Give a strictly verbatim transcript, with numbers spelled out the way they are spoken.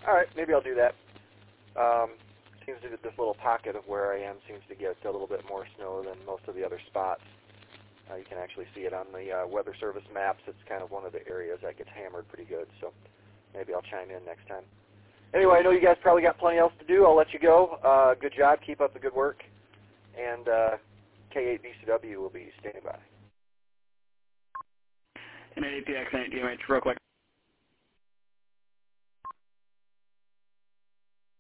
All right, maybe I'll do that. Um, seems that this little pocket of where I am seems to get a little bit more snow than most of the other spots. Uh, you can actually see it on the uh, Weather Service maps. It's kind of one of the areas that gets hammered pretty good, so maybe I'll chime in next time. Anyway, I know you guys probably got plenty else to do. I'll let you go. Uh, good job. Keep up the good work. And uh, K eight B C W will be standing by. And at A P X and A T M H, real quick.